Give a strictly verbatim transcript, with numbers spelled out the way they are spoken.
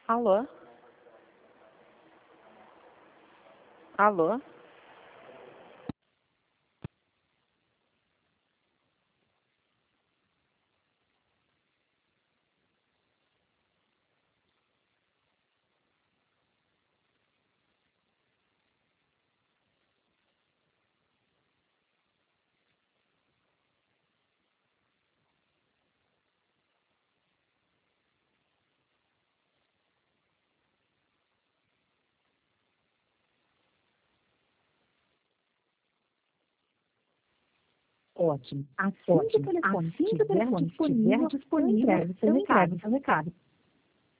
Alô? Alô? Ótimo. Assim que o telefone estiver disponível, eu entrego seu recado.